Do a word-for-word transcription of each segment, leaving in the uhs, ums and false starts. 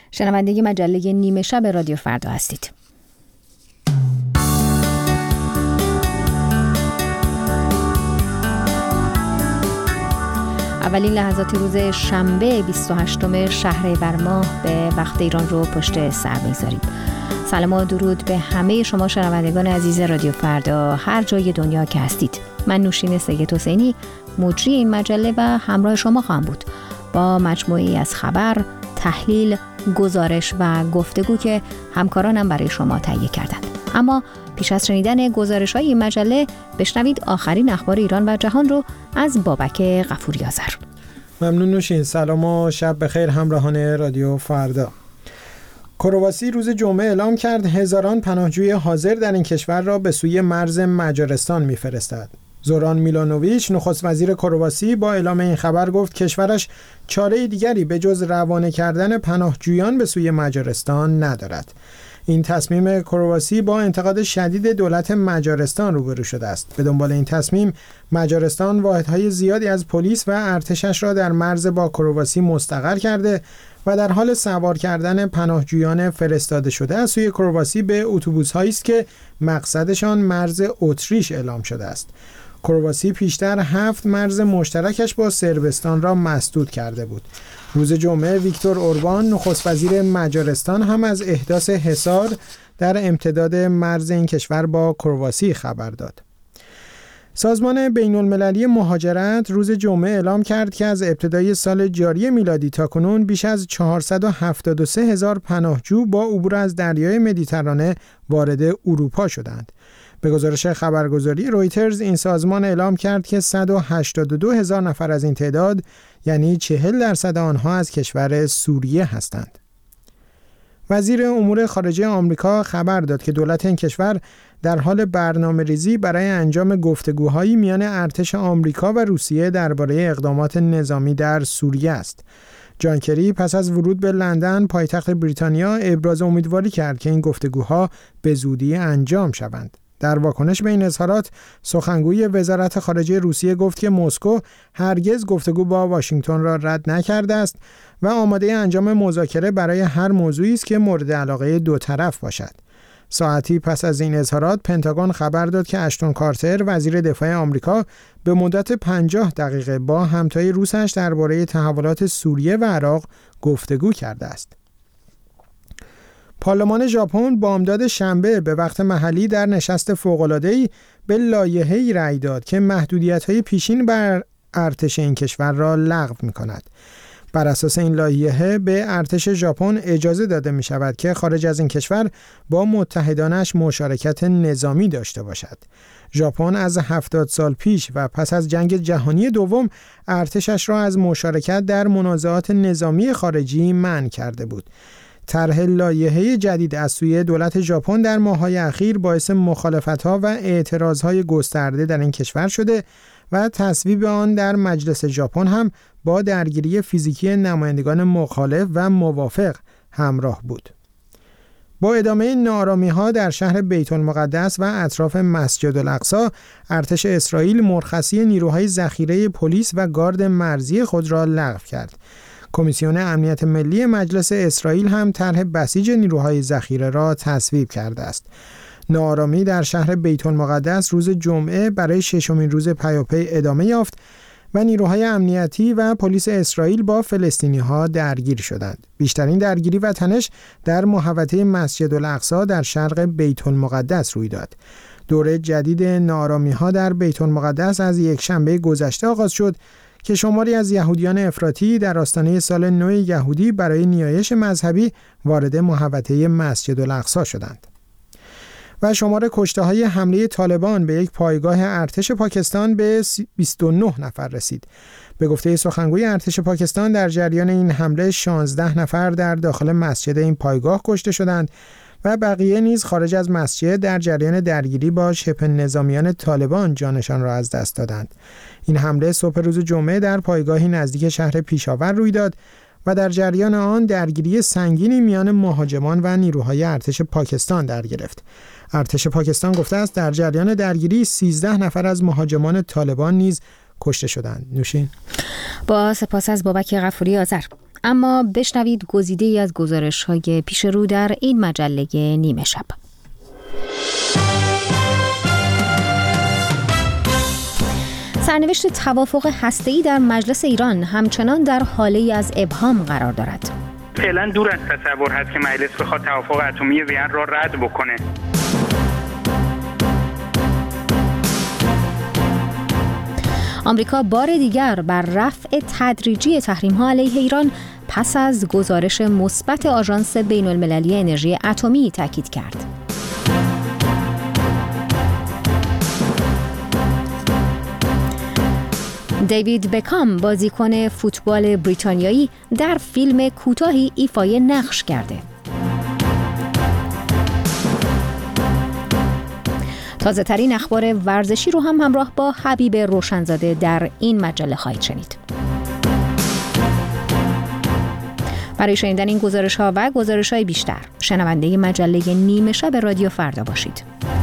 شنونده مجله نیمه شب رادیو فردا هستید. اولین لحظات روز شنبه بیست و هشتم شهریور ماه به وقت ایران رو پشت سر می‌گذاریم. سلام و درود به همه شما شنوندگان عزیز رادیو فردا هر جای دنیا که هستید. من نوشین سید حسینی مجری این مجله و همراه شما خواهم بود با مجموعه‌ای از خبر، تحلیل، گزارش و گفتگو که همکارانم برای شما تهیه کردند. اما پیش از شنیدن گزارش‌های این مجله بشنوید آخرین اخبار ایران و جهان رو از بابک غفوری آذر. ممنون نوشین. سلام و شب بخیر همراهان رادیو فردا. کرواسی روز جمعه اعلام کرد هزاران پناهجوی حاضر در این کشور را به سوی مرز مجارستان می‌فرستد. زوران میلانوویچ نخست وزیر کرواسی با اعلام این خبر گفت کشورش چاره دیگری به جز روانه کردن پناهجویان به سوی مجارستان ندارد. این تصمیم کرواسی با انتقاد شدید دولت مجارستان روبرو شده است. به دنبال این تصمیم مجارستان واحدهای زیادی از پلیس و ارتشش را در مرز با کرواسی مستقر کرده و در حال سوار کردن پناهجویان فرستاده شده از سوی کرواسی به اتوبوس‌هایی است که مقصدشان مرز اتریش اعلام شده است. کرواسی پیشتر هفت مرز مشترکش با صربستان را مسدود کرده بود. روز جمعه ویکتور اوربان نخست وزیر مجارستان هم از احداث حصار در امتداد مرز این کشور با کرواسی خبر داد. سازمان بین المللی مهاجرت روز جمعه اعلام کرد که از ابتدای سال جاری میلادی تا کنون بیش از چهارصد و هفتاد و سه هزار پناهجو با عبور از دریای مدیترانه وارد اروپا شدند. به گزارش خبرگزاری رویترز این سازمان اعلام کرد که صد و هشتاد و دو هزار نفر از این تعداد یعنی چهل درصد آنها از کشور سوریه هستند. وزیر امور خارجه آمریکا خبر داد که دولت این کشور در حال برنامه‌ریزی برای انجام گفتگوهایی میان ارتش آمریکا و روسیه درباره اقدامات نظامی در سوریه است. جان کری پس از ورود به لندن پایتخت بریتانیا ابراز امیدواری کرد که این گفتگوها به زودی انجام شوند. در واکنش به این اظهارات سخنگوی وزارت خارجه روسیه گفت که مسکو هرگز گفتگو با واشنگتن را رد نکرده است و آماده انجام مذاکره برای هر موضوعی است که مورد علاقه دو طرف باشد. ساعتی پس از این اظهارات پنتاگون خبر داد که اشتون کارتر وزیر دفاع آمریکا به مدت پنجاه دقیقه با همتای روسش درباره تحولات سوریه و عراق گفتگو کرده است. پارلمان ژاپن بامداد شنبه به وقت محلی در نشست فوق‌العاده‌ای به لایحه‌ای رأی داد که محدودیت‌های پیشین بر ارتش این کشور را لغو می‌کند. بر اساس این لایحه به ارتش ژاپن اجازه داده می‌شود که خارج از این کشور با متحدانش مشارکت نظامی داشته باشد. ژاپن از هفتاد سال پیش و پس از جنگ جهانی دوم ارتشش را از مشارکت در منازعات نظامی خارجی منع کرده بود. طرح لایحه جدید از سوی دولت ژاپن در ماه‌های اخیر باعث مخالفت‌ها و اعتراض‌های گسترده در این کشور شده و تصویب آن در مجلس ژاپن هم با درگیری فیزیکی نمایندگان مخالف و موافق همراه بود. با ادامه ناآرامی‌ها در شهر بیت المقدس و اطراف مسجد الاقصی، ارتش اسرائیل مرخصی نیروهای ذخیره پلیس و گارد مرزی خود را لغو کرد. کمیسیون امنیت ملی مجلس اسرائیل هم طرح بسیج نیروهای ذخیره را تصویب کرده است. ناآرامی در شهر بیت المقدس روز جمعه برای ششمین روز پیاپی ادامه یافت و نیروهای امنیتی و پلیس اسرائیل با فلسطینی‌ها درگیر شدند. بیشترین درگیری و تنش در محوطه مسجد الاقصی در شرق بیت المقدس روی داد. دوره جدید ناآرامی‌ها در بیت المقدس از یک شنبه گذشته آغاز شد که شماری از یهودیان افراطی در آستانه سال نو یهودی برای نیایش مذهبی وارد محوطه مسجد الاقصی شدند. و شمار کشته‌های حمله طالبان به یک پایگاه ارتش پاکستان به بیست و نه نفر رسید. به گفته سخنگوی ارتش پاکستان در جریان این حمله شانزده نفر در داخل مسجد این پایگاه کشته شدند و بقیه نیز خارج از مسجد در جریان درگیری با شبه نظامیان طالبان جانشان را از دست دادند. این حمله صبح روز جمعه در پایگاهی نزدیک شهر پیشاور روی داد و در جریان آن درگیری سنگینی میان مهاجمان و نیروهای ارتش پاکستان در گرفت. ارتش پاکستان گفته است در جریان درگیری سیزده نفر از مهاجمان طالبان نیز کشته شدند. نوشین. با سپاس از بابک غفوری آذر. اما بشنوید گزیده‌ای از گزارش‌های پیش رو در این مجله نیمه شب. سرنوشت توافق هسته‌ای در مجلس ایران همچنان در حاله از ابهام قرار دارد. فعلا دور از تصور هست که مجلس بخواد توافق اتمی وین را رد بکنه. آمریکا بار دیگر بر رفع تدریجی تحریم‌ها علیه ایران پس از گزارش مثبت آژانس بین‌المللی انرژی اتمی تاکید کرد. دیوید بکام بازیکن فوتبال بریتانیایی در فیلم کوتاهی ایفای نقش کرده. تازه ترین اخبار ورزشی رو هم همراه با حبیب روشنزاده در این مجله خواهید شنید. برای شنیدن این گزارش‌ها و گزارش‌های بیشتر شنونده مجله نیمه شب رادیو فردا باشید.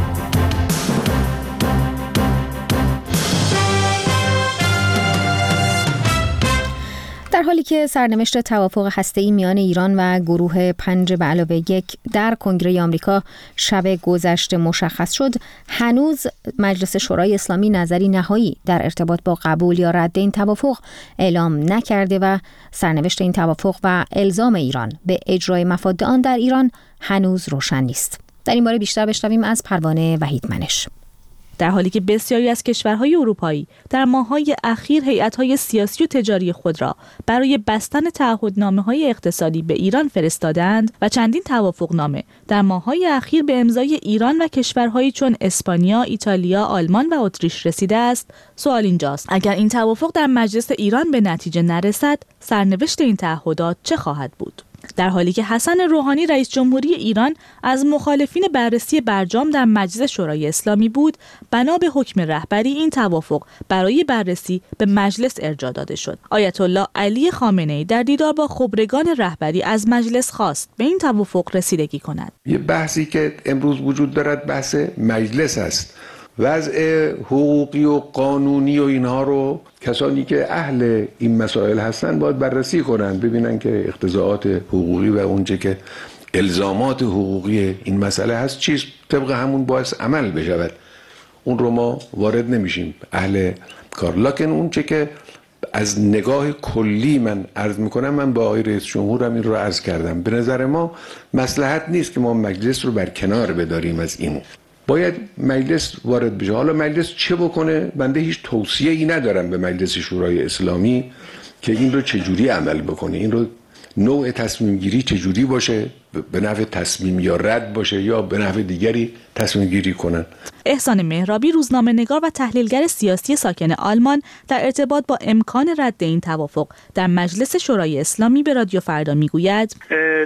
در حالی که سرنوشت توافق هسته‌ای میان ایران و گروه پنج به علاوه یک در کنگره آمریکا شب گذشته مشخص شد، هنوز مجلس شورای اسلامی نظری نهایی در ارتباط با قبول یا رد این توافق اعلام نکرده و سرنوشت این توافق و الزام ایران به اجرای مفاد آن در ایران هنوز روشن نیست. در این باره بیشتر بشنویم از پروانه وحیدمنش. در حالی که بسیاری از کشورهای اروپایی در ماه‌های اخیر هیئت‌های سیاسی و تجاری خود را برای بستن تعهدنامه‌های اقتصادی به ایران فرستادند و چندین توافقنامه در ماه‌های اخیر به امضای ایران و کشورهایی چون اسپانیا، ایتالیا، آلمان و اتریش رسیده است، سوال اینجاست: اگر این توافق در مجلس ایران به نتیجه نرسد، سرنوشت این تعهدات چه خواهد بود؟ در حالی که حسن روحانی رئیس جمهوری ایران از مخالفین بررسی برجام در مجلس شورای اسلامی بود، بنا به حکم رهبری این توافق برای بررسی به مجلس ارجاع داده شد. آیت الله علی خامنه‌ای در دیدار با خبرگان رهبری از مجلس خواست به این توافق رسیدگی کند. یه بحثی که امروز وجود دارد بحث مجلس است. وضع حقوقی و قانونی و اینها رو کسانی که اهل این مسائل هستن باید بررسی کنن، ببینن که اقتضاعات حقوقی و اونچه که الزامات حقوقی این مسئله هست چیز طبق همون باعث عمل بشود. اون رو ما وارد نمیشیم اهل کار. لکن اونچه که از نگاه کلی من عرض میکنم، من با آقای رئیس جمهورم این رو عرض کردم، به نظر ما مصلحت نیست که ما مجلس رو بر کنار بداریم از این، باید مجلس وارد بشه. حالا مجلس چه بکنه؟ بنده هیچ توصیه‌ای ندارم به مجلس شورای اسلامی که این رو چجوری عمل بکنه، این رو نوع تصمیم گیری چجوری باشه، به نحو تصمیم یا رد باشه یا به نحو دیگری تصمیم گیری کنن. احسان مهرابی، روزنامه نگار و تحلیلگر سیاسی ساکن آلمان، در ارتباط با امکان رد این توافق در مجلس شورای اسلامی به رادیو فردا میگوید: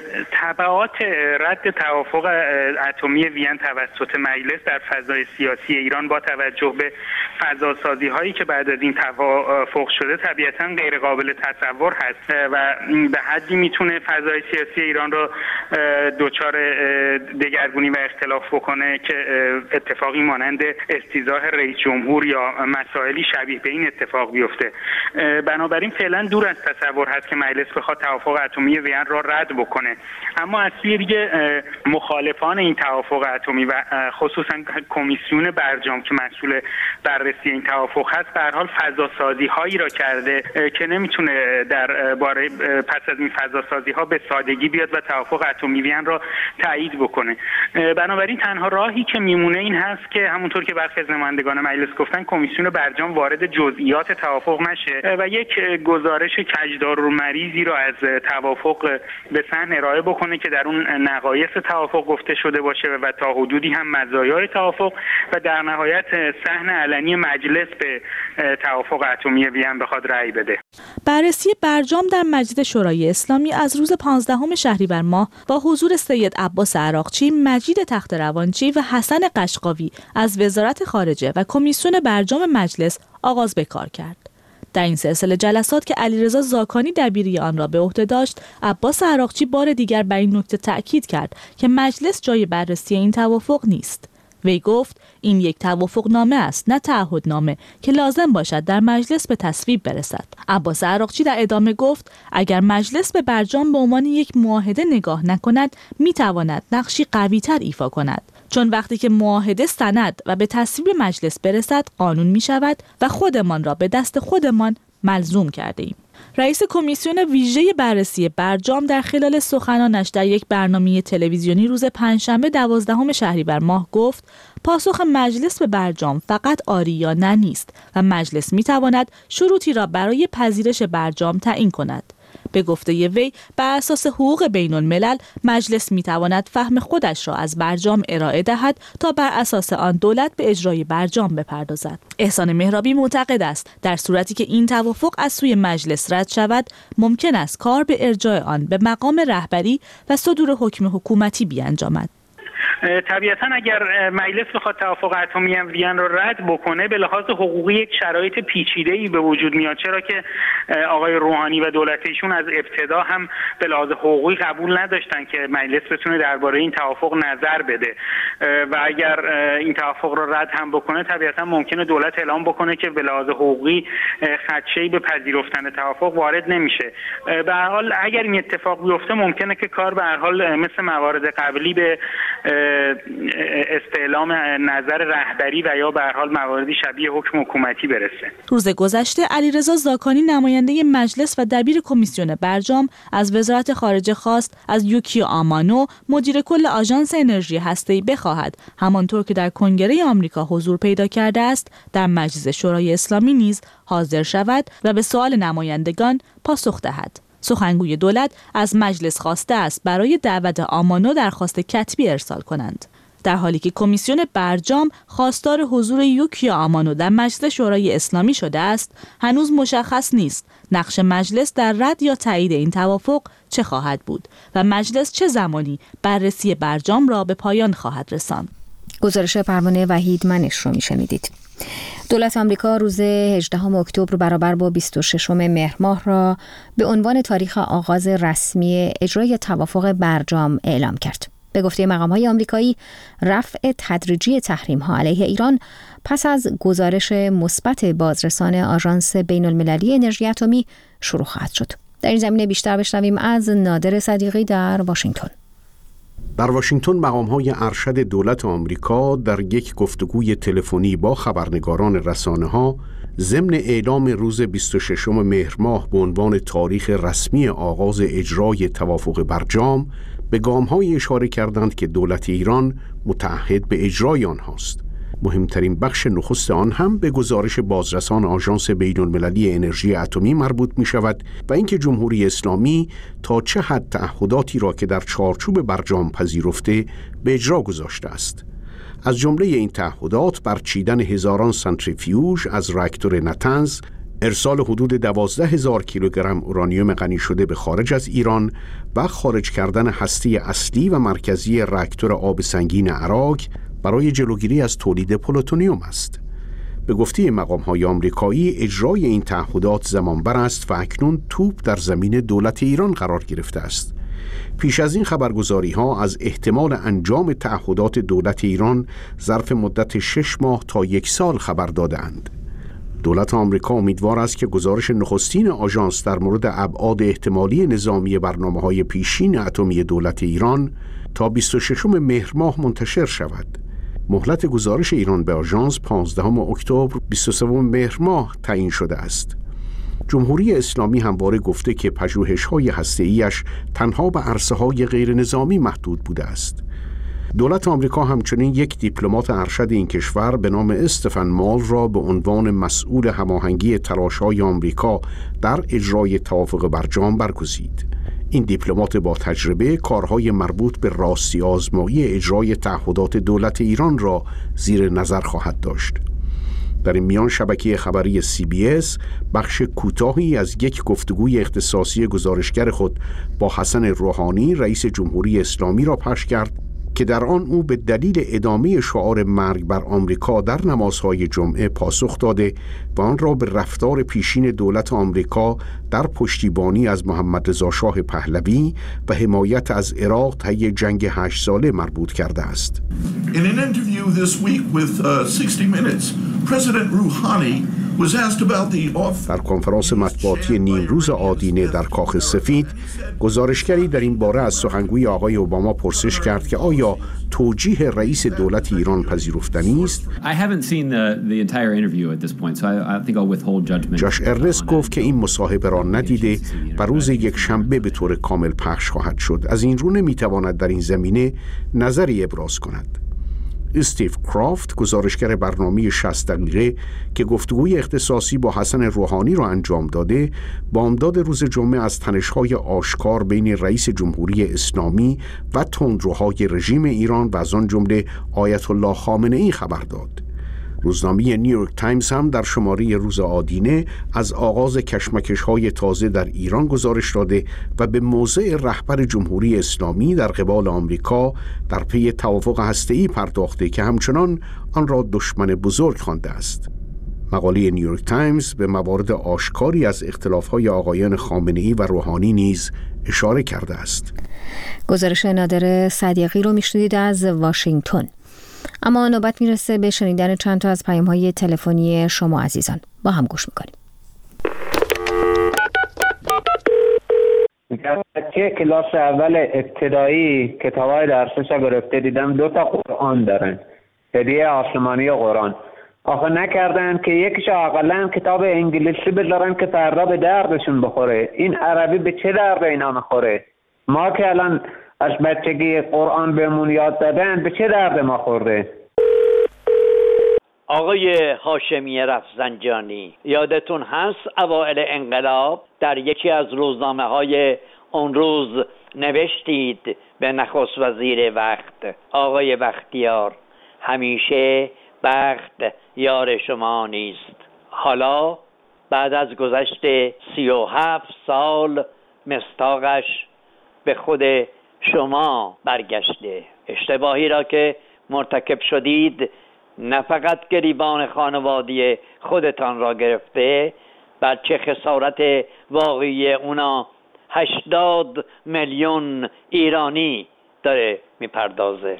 تبعات رد توافق اتمی وین توسط مجلس در فضای سیاسی ایران با توجه به فضاسازی هایی که بعد از این توافق شده طبیعتاً غیر قابل تصور هست و به حدی میتونه فضای سیاسی ایران رو دچار دگرگونی و اختلاف بکنه که اتفاقی مانند استیضاح رئیس جمهور یا مسائلی شبیه به این اتفاق بیفته. بنابراین فعلا دور از تصور هست که مجلس بخواد توافق اتمی وین را رد بکنه. اما از سوی دیگه مخالفان این توافق اتمی و خصوصا کمیسیون برجام که مسئول بررسی این توافق هست، به هر حال فضاسازی هایی را کرده که نمیتونه در باره پس از این فضاسازی ها به سادگی بیاد و توافق اتمی وین را تایید بکنه. بنابراین تنها راهی که میمونه این هست که همونطور که برخی از نمایندگان مجلس گفتن، کمیسیون برجام وارد جزئیات توافق نشه و یک گزارش کجدار و مریضی را از توافق به صحن ارائه بکنه که در اون نقایص توافق گفته شده باشه و تا حدودی هم مزایای توافق و در نهایت صحن علنی مجلس به توافق اتمی وین بخواد رأی بده. بررسی برجام در مجلس شورای اسلامی از روز پانزدهم شهریور ماه با حضور سید عباس عراقچی، مجید تخت‌روانچی و حسن قشقاوی از وزارت خارجه و کمیسیون برجام مجلس آغاز به کار کرد. در این سلسله جلسات که علیرضا زاکانی دبیری آن را به عهده داشت، عباس عراقچی بار دیگر بر این نکته تأکید کرد که مجلس جای بررسی این توافق نیست. وی گفت این یک توافقنامه است نه تعهدنامه که لازم باشد در مجلس به تصویب برسد. عباس عراقچی در ادامه گفت اگر مجلس به برجام به عنوان یک معاهده نگاه نکند میتواند نقشی قوی‌تر ایفا کند، چون وقتی که معاهده سند و به تصویب مجلس برسد قانون می شود و خودمان را به دست خودمان ملزوم کرده ایم. رئیس کمیسیون ویژه بررسی برجام در خلال سخنانش در یک برنامه تلویزیونی روز پنجشنبه دوازدهم شهریور ماه گفت پاسخ مجلس به برجام فقط آری یا نه نیست و مجلس می تواند شروطی را برای پذیرش برجام تعیین کند. به گفته وی بر اساس حقوق بین الملل مجلس می تواند فهم خودش را از برجام ارائه دهد تا بر اساس آن دولت به اجرای برجام بپردازد. احسان مهرابی معتقد است در صورتی که این توافق از سوی مجلس رد شود ممکن است کار به ارجاع آن به مقام رهبری و صدور حکم حکومتی بیانجامد. طبیعتا اگر مجلس بخواد توافق اتمی وین رو رد بکنه به لحاظ حقوقی یک شرایط پیچیده‌ای به وجود میاد، چرا که آقای روحانی و دولت ایشون از ابتدا هم به لحاظ حقوقی قبول نداشتن که مجلس بتونه درباره این توافق نظر بده و اگر این توافق رو رد هم بکنه طبیعتا ممکنه دولت اعلام بکنه که به لحاظ حقوقی خدشه‌ای به پذیرفتن توافق وارد نمیشه. به هر حال اگر این اتفاق بیفته ممکنه که کار به هر حال مثل موارد قبلی به استعلام نظر رهبری و یا به هر حال مواردی شبیه حکم حکومتی برسه. روز گذشته علیرضا زاکانی نماینده مجلس و دبیر کمیسیون برجام از وزارت خارجه خواست از یوکیو آمانو مدیر کل آژانس انرژی هسته‌ای بخواهد همانطور که در کنگره آمریکا حضور پیدا کرده است در مجلس شورای اسلامی نیز حاضر شود و به سوال نمایندگان پاسخ دهد. سخنگوی دولت از مجلس خواسته است برای دعوت آمانو درخواست کتبی ارسال کنند. در حالی که کمیسیون برجام خواستار حضور یوکیو آمانو در مجلس شورای اسلامی شده است، هنوز مشخص نیست نقش مجلس در رد یا تایید این توافق چه خواهد بود و مجلس چه زمانی بررسی برجام را به پایان خواهد رساند. گزارش پروانه وحید منش رو میشنیدید. دولت آمریکا روز هجدهم اکتبر برابر با بیست و ششم مهر ماه را به عنوان تاریخ آغاز رسمی اجرای توافق برجام اعلام کرد. به گفته مقام‌های آمریکایی، رفع تدریجی تحریم‌ها علیه ایران پس از گزارش مثبت بازرسان آژانس بین‌المللی انرژی اتمی شروع خواهد شد. در این زمینه بیشتر بشنویم از نادر صدیقی در واشنگتن. در واشنگتن مقام‌های ارشد دولت آمریکا در یک گفتگوی تلفنی با خبرنگاران رسانه‌ها ضمن اعلام روز بیست و ششم مهر ماه به عنوان تاریخ رسمی آغاز اجرای توافق برجام به گام‌هایی اشاره کردند که دولت ایران متعهد به اجرای آنهاست. مهمترین بخش نخست آن هم به گزارش بازرسان آژانس بین‌المللی انرژی اتمی مربوط می شود و اینکه جمهوری اسلامی تا چه حد تعهداتی را که در چارچوب برجام پذیرفته به اجرا گذاشته است. از جمله این تعهدات برچیدن هزاران سنتریفیوژ از راکتور نتنز، ارسال حدود دوازده هزار کیلوگرم اورانیوم غنی شده به خارج از ایران و خارج کردن هسته اصلی و مرکزی راکتور آب سنگین عراق برای جلوگیری از تولید پلوتونیوم است. به گفته مقام‌های آمریکایی اجرای این تعهدات زمانبر است و اکنون توپ در زمین دولت ایران قرار گرفته است. پیش از این خبرگزاری‌ها از احتمال انجام تعهدات دولت ایران ظرف مدت شش ماه تا یک سال خبر دادند. دولت آمریکا امیدوار است که گزارش نخستین آژانس در مورد ابعاد احتمالی نظامی برنامه‌های پیشین اتمی دولت ایران تا بیست و ششم مهر ماه منتشر شود. مهلت گزارش ایران به آژانس پانزدهم اکتبر بیست و سوم مهر ماه تعیین شده است. جمهوری اسلامی همواره گفته که پژوهش‌های هسته‌ایش تنها به عرصه‌های غیر نظامی محدود بوده است. دولت آمریکا همچنین یک دیپلمات ارشد این کشور به نام استفن مال را به عنوان مسئول هماهنگی تلاش‌های آمریکا در اجرای توافق برجام برگزید. این دیپلمات با تجربه کارهای مربوط به راستی آزمایی اجرای تعهدات دولت ایران را زیر نظر خواهد داشت. در این میان شبکه خبری سی بی اس بخش کوتاهی از یک گفتگوی اختصاصی گزارشگر خود با حسن روحانی رئیس جمهوری اسلامی را پخش کرد که در آن او به دلیل ادامه شعار مرگ بر آمریکا در نمازهای جمعه پاسخ داده و آن را به رفتار پیشین دولت آمریکا در پشتیبانی از محمد رضا شاه پهلوی و حمایت از عراق طی جنگ هشت ساله مربوط کرده است. In an interview this week with uh, sixty minutes, President Rouhani was asked about the off... در کنفرانس مطبوعاتی نیمروز آدینه در کاخ سفید، گزارشگری در این باره از سخنگوی آقای اوباما پرسش کرد که آیا توجیه رئیس دولت ایران پذیرفتنی است؟ جاش ارنست گفت که این مصاحبه را ندیده و روز یک شنبه به طور کامل پخش خواهد شد. از این رو نمیتواند در این زمینه نظری ابراز کند. استیو کرافت، گزارشگر برنامه شصت دقیقه که گفتگوی اختصاصی با حسن روحانی را انجام داده، بامداد روز جمعه از تنش‌های آشکار بین رئیس جمهوری اسلامی و تندروهای رژیم ایران و از آن جمله آیت الله خامنه‌ای خبر داد. روزنامه نیویورک تایمز هم در شماره روز آدینه از آغاز کشمکش‌های تازه در ایران گزارش داده و به موضع رهبر جمهوری اسلامی در قبال آمریکا در پی توافق هسته‌ای پرداخته که همچنان آن را دشمن بزرگ خوانده است. مقاله نیویورک تایمز به موارد آشکاری از اختلاف‌های آقایان خامنه‌ای و روحانی نیز اشاره کرده است. گزارش نادر صدیقی رو میشنوید از واشنگتن. اما نوبت میرسه به شنیدن چند تا از پیام‌های تلفنی شما عزیزان. با هم گوش میکنیم. بچه کلاس اول ابتدایی کتابای درسش گرفته دیدم دو تا قرآن دارن، هدیه آسمانی قرآن. آخه نکردن که یکیش اقلا کتاب انگلیسی بذارن که فردا به دردشون بخوره. این عربی به چه درد اینا میخوره؟ ما که الان از بچگی قرآن بهمون یاد دادن به چه درد ما خورده؟ آقای هاشمی رفسنجانی، یادتون هست اوائل انقلاب در یکی از روزنامه های اون روز نوشتید به نخست وزیر وقت آقای بختیار همیشه بخت یار شما نیست. حالا بعد از گذشت سی و هفت سال مصداقش به خود شما برگشته. اشتباهی را که مرتکب شدید نه فقط گریبان خانوادی خودتان را گرفته، بلکه خسارت واقعی اونا هشتاد میلیون ایرانی داره میپردازه.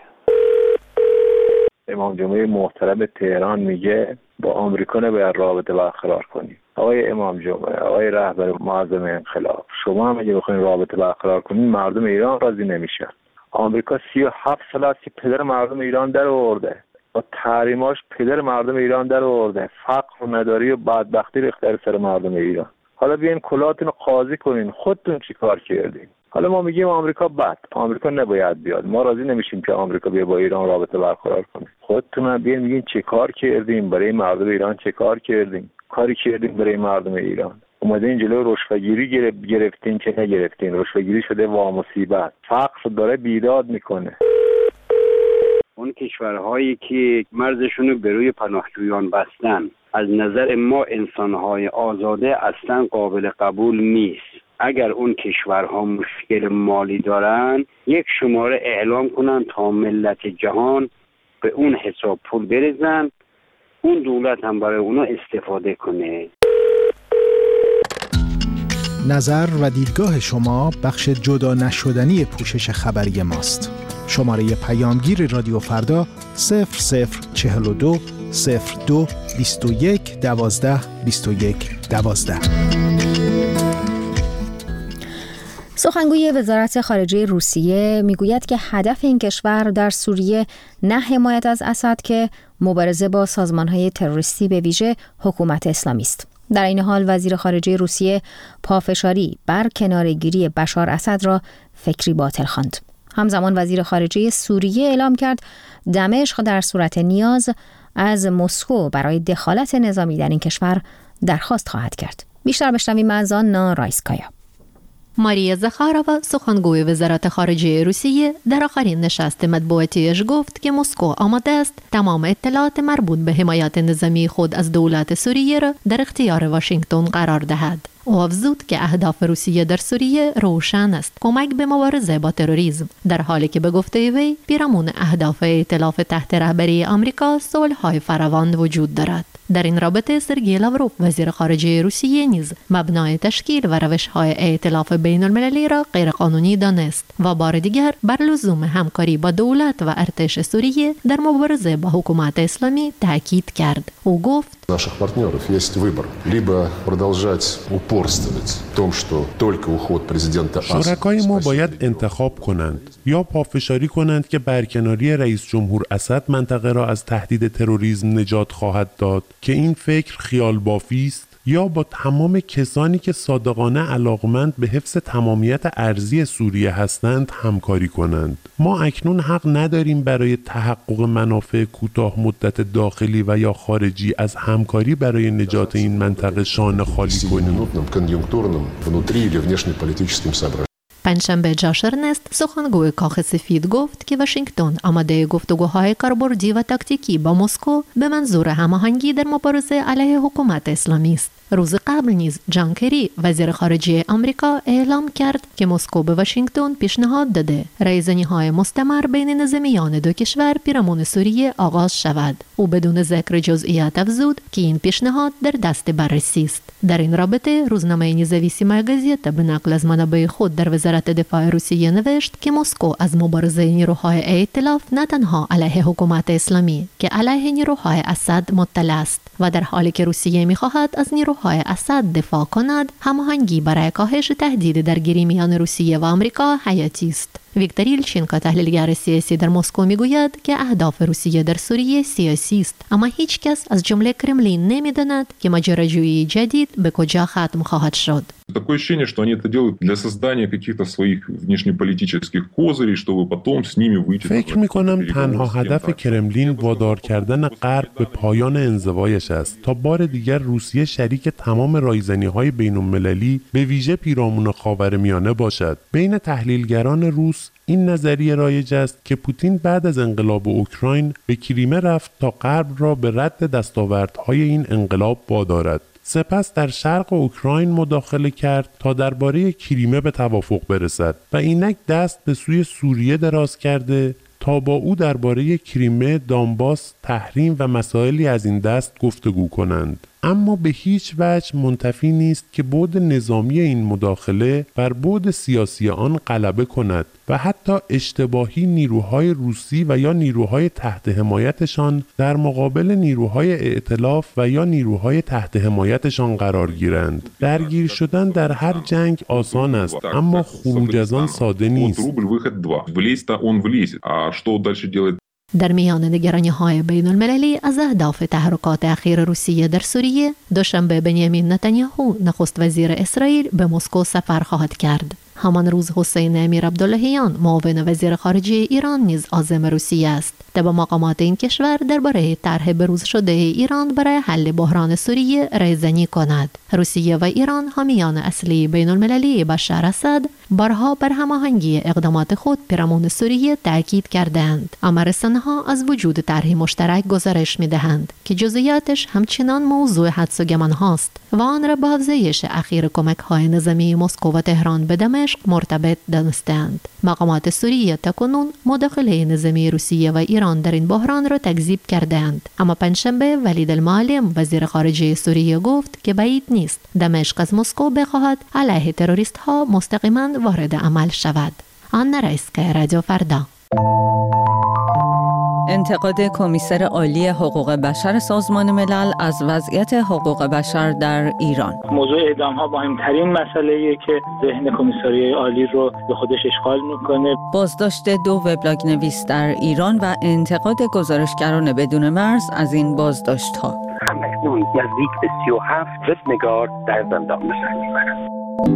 امام جمعه محترم تهران میگه با آمریکا نباید رابطه برقرار کنیم. آقای امام جمعه، آقای رهبر معظم انقلاب، شما هم اگه بخواید رابطه برقرار کنید مردم ایران راضی نمیشن. آمریکا سی و هفت سال است که پدر مردم ایران در آورده، با تحریماش پدر مردم ایران در آورده، فقر و نداری و بدبختی ریخته سر مردم ایران. حالا بیاین کلاتون رو قاضی کنین، خودتون چی کار کردین؟ حالا ما میگیم آمریکا بد، آمریکا نباید بیاد، ما راضی نمیشیم که آمریکا بیا با ایران رابطه برقرار کنه. خودتون هم بیاین میگین چه کار کردیم برای مردم ایران، چه کار کردیم؟ کاری کردیم برای مردم ایران. اومدین جلوی رشوه‌گیری گرفتین که نگرفتین، رشوه‌گیری شده وا مصیبت، فقر داره بیداد میکنه. اون کشورهایی که مرزشون رو به روی پناهجویان بستن، از نظر ما انسانهای آزاده اصلا قابل قبول نیست. اگر اون کشورها مشکل مالی دارن، یک شماره اعلام کنن تا ملت جهان به اون حساب پول بریزن، اون دولت هم برای اونا استفاده کنه. نظر و دیدگاه شما بخش جدا نشدنی پوشش خبری ماست. شماره پیامگیر رادیو فردا صفر صفر چهل و دو صفر دو بیست و یک دوازده بیست و یک دوازده. سخنگوی وزارت خارجه روسیه میگوید که هدف این کشور در سوریه نه حمایت از اسد که مبارزه با سازمان‌های تروریستی به ویژه حکومت اسلامی است. در این حال وزیر خارجه روسیه پافشاری بر کناره‌گیری بشار اسد را فکری باطل خواند. همزمان وزیر خارجه سوریه اعلام کرد دمشق در صورت نیاز از مسکو برای دخالت نظامی در این کشور درخواست خواهد کرد. بیشتر بشنویم از آنا رایسکایا. ماریا زخارова، سخنگوی وزارت خارجه روسیه، در آخرین نشست مطبوعاتیش گفت که مسکو آماده است تمام اطلاعات مربوط به حمایت نظامی خود از دولت سوریه را در اختیار واشنگتن قرار دهد. او افزود که اهداف روسیه در سوریه روشن است: کمک به مبارزه با تروریسم، در حالی که به گفته وی پیرامون اهداف ائتلاف تحت رهبری آمریکا صلح‌های فراوان وجود دارد. در این رابطه سرگئی لاوروف وزیر خارجه روسیه نیز مبنای تشکیل و روش‌های ائتلاف بین‌المللی را غیرقانونی دانست و بار دیگر بر لزوم همکاری با دولت و ارتش سوریه در مبارزه با حکومت اسلامی تاکید کرد. او گفت: наших партнеров есть выбор: либо продолжать упорствовать в том, что только уход президента Асада. شرکای ما باید انتخاب کنند یا پافشاری کنند که برکناری رئیس جمهور اسد منطقه را از تهدید تروریسم نجات خواهد داد که این فکر خیال بافی است، یا با تمام کسانی که صادقانه علاقمند به حفظ تمامیت ارضی سوریه هستند همکاری کنند. ما اکنون حق نداریم برای تحقق منافع کوتاه مدت داخلی و یا خارجی از همکاری برای نجات این منطقه شانه خالی کنیم. پنجشنبه جاش ارنست سخنگوی کاخ سفید گفت که واشنگتن آماده گفتگوهای کاربردی و تاکتیکی با مسکو به منظور هماهنگی در مبارزه علیه حکومت اسلامی است. روز قبل نیز جان کری وزیر خارجه آمریکا اعلام کرد که مسکو به واشنگتن پیشنهاد داده رایزنی‌های مستمر بین نظامیان دو کشور پیرامون سوریه آغاز شود. او بدون ذکر جزئیات افزود که این پیشنهاد در دست بررسی است. در این رابطه روزنامه نزاویسیمای گازیتا به نقل از منابع خود در وزارت دفاع روسیه نوشت که مسکو از مبارزه نیروهای ائتلاف نه تنها علیه حکومت اسلامی که علیه نیروهای اسد مطلع است و در حالی که روسیه می‌خواهد از نیروهای اسد دفاع کند، هماهنگی برای کاهش تهدید درگیری میان روسیه و آمریکا حیاتی است. ویکتور ایلچینکو تحلیلگر سیاسی در مسکو میگوید که اهداف روسیه در سوریه سیاسی است، اما هیچ کس از جمله کرملین نمیداند که ماجراجویی جدید به کجا ختم خواهد شد. Такое ощущение, что они это делают для создания каких-то своих внешнеполитических козырей, чтобы потом с ними выйти. فکر می‌کنم تنها هدف کرملین وادار کردن غرب به پایان انزوایش است تا بار دیگر روسیه شریک تمام رایزنی‌های بین‌المللی به ویژه پیرامون خاورمیانه باشد. بین تحلیلگران روس این نظریه رایج است که پوتین بعد از انقلاب اوکراین به کریمه رفت تا غرب را به رد دستاوردهای این انقلاب وادارد. سپس در شرق اوکراین مداخله کرد تا درباره کریمه به توافق برسد و اینک دست به سوی سوریه دراز کرده تا با او درباره کریمه، دانباس، تحریم و مسائلی از این دست گفتگو کنند. اما به هیچ وجه منتفی نیست که بعد نظامی این مداخله بر بعد سیاسی آن غلبه کند و حتی اشتباهی نیروهای روسی و یا نیروهای تحت حمایتشان در مقابل نیروهای ائتلاف و یا نیروهای تحت حمایتشان قرار گیرند. درگیر شدن در هر جنگ آسان است، اما خروج از آن ساده نیست. در میان نگرانی‌های بین‌المللی از اهداف تحرکات اخیر روسیه در سوریه، دوشنبه بنیامین نتانیاهو نخست وزیر اسرائیل به مسکو سفر خواهد کرد. همان روز حسین امیر عبداللهیان معاون وزیر خارجه ایران نیز عازم روسیه است تا با مقامات این کشور درباره طرح بروز شده ایران برای حل بحران سوریه رایزنی کند. روسیه و ایران حامیان اصلی بین المللی بشار اسد بارها بر هماهنگی اقدامات خود پیرامون سوریه تاکید کردند، اما رسانه‌ها از وجود طرحی مشترک گزارش می‌دهند که جزئیاتش همچنان موضوع حدس و گمان هاست و آن را با افزایش اخیر کمک‌های نظامی مسکو و تهران به دمشق مرتبط دانستند. مقامات سوریه تاکنون مداخله نظامی روسیه و ایران در این بحران را تکذیب کردند، اما پنجشنبه ولید المعلم وزیر خارجه سوریه گفت که بعید نیست دمشق از مسکو بخواهد علیه تروریست ها مستقیما وارد عمل شود. آن رئیسکه رادیو فردا. انتقاد کمیسر عالی حقوق بشر سازمان ملل از وضعیت حقوق بشر در ایران. موضوع اعدام ها مهمترین مسئله‌ایه که ذهن کمیسریای عالی رو به خودش اشغال میکنه. بازداشت دو وبلاگ نویس در ایران و انتقاد گزارشگران بدون مرز از این بازداشت ها. همکنون نزدیک به سی و هفت خبرنگار در زندان به سر میبرند.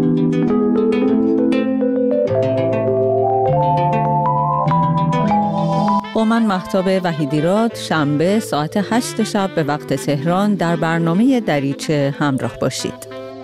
با من مهتاب وحیدیراد شنبه ساعت هشت شب به وقت تهران در برنامه دریچه همراه باشید.